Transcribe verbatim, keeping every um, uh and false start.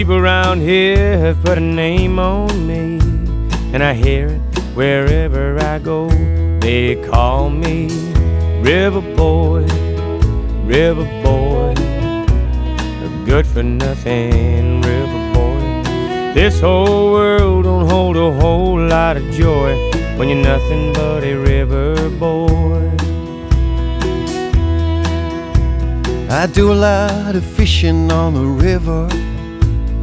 People around here have put a name on me, and I hear it wherever I go. They call me River Boy, River Boy, a good for nothing River Boy. This whole world don't hold a whole lot of joy when you're nothing but a river boy. I do a lot of fishing on the river.